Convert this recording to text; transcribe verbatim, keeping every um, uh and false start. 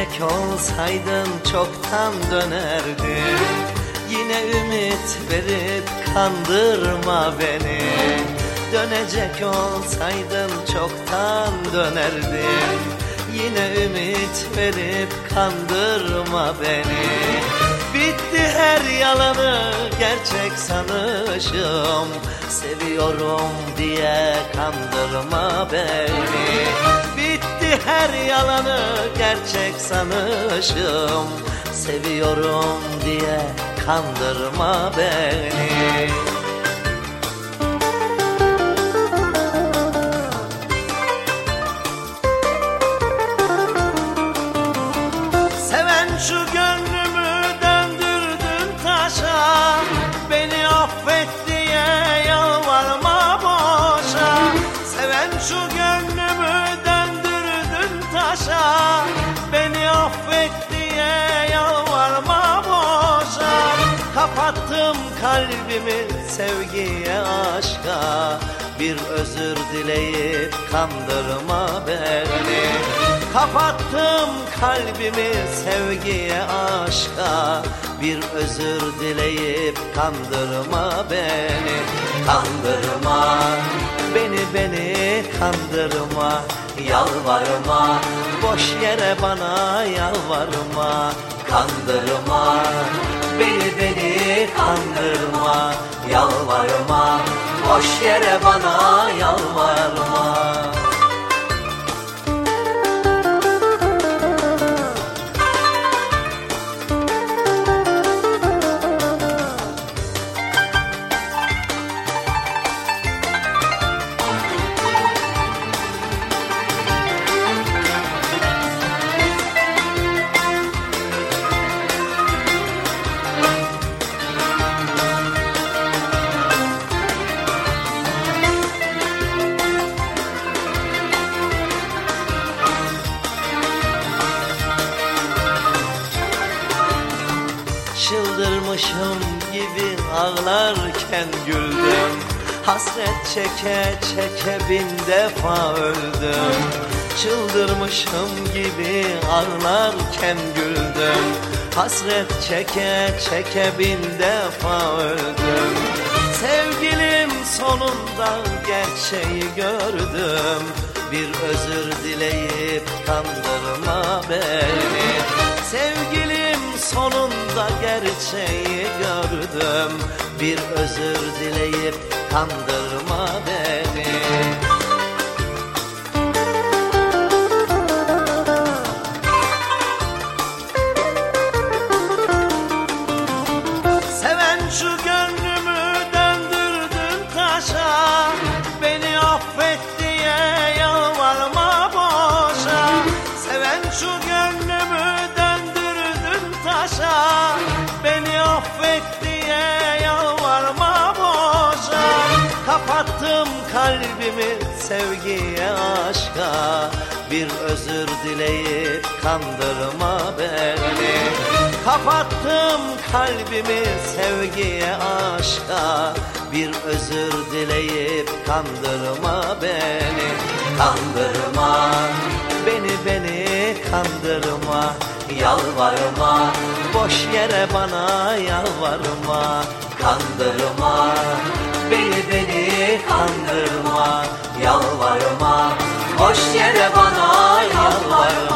Dönecek olsaydın çoktan dönerdin. Yine ümit verip kandırma beni. Dönecek olsaydın çoktan dönerdin. Yine ümit verip kandırma beni. Bitti her yalanı gerçek sanışım. Seviyorum diye kandırma beni. Bitti her yalanı gerçek sanışım. Seviyorum diye kandırma beni. Seven şu gönlümü döndürdün taşa. Beni affet diye yalvarma boşa. Seven şu gönlümü döndürdün taşa. Beni affet diye yalvarma boşa. Kapattım kalbimi sevgiye, aşka. Bir özür dileyip kandırma beni. Kapattım kalbimi sevgiye, aşka. Bir özür dileyip kandırma beni. Kandırma beni, beni kandırma. Yalvarma, boş yere bana yalvarma. Kandırma beni, beni kandırma. Yalvarma, boş yere bana yalvarma. Çıldırmışım gibi ağlarken güldüm. Hasret çeke çeke bin defa öldüm. Çıldırmışım gibi ağlarken güldüm. Hasret çeke çeke bin defa öldüm. Sevgilim sonunda gerçeği gördüm. Bir özür dileyip kandırma beni. Sevgilim sonunda gerçeği gördüm. Bir özür dileyip kandırma beni. Seven şu gönlümü döndürdün taşa. Beni affet diye yalvarma boşa. Seven şu gönlümü döndürdün taşa. Beni affet diye yalvarma boşa. Kapattım kalbimi sevgiye, aşka. Bir özür dileyip kandırma beni. Kapattım kalbimi sevgiye, aşka. Bir özür dileyip kandırma beni. Kandırma beni, beni kandırma. Yalvarma, boş yere bana yalvarma. Kandırma beni, beni kandırma. Yalvarma, boş yere bana yalvarma.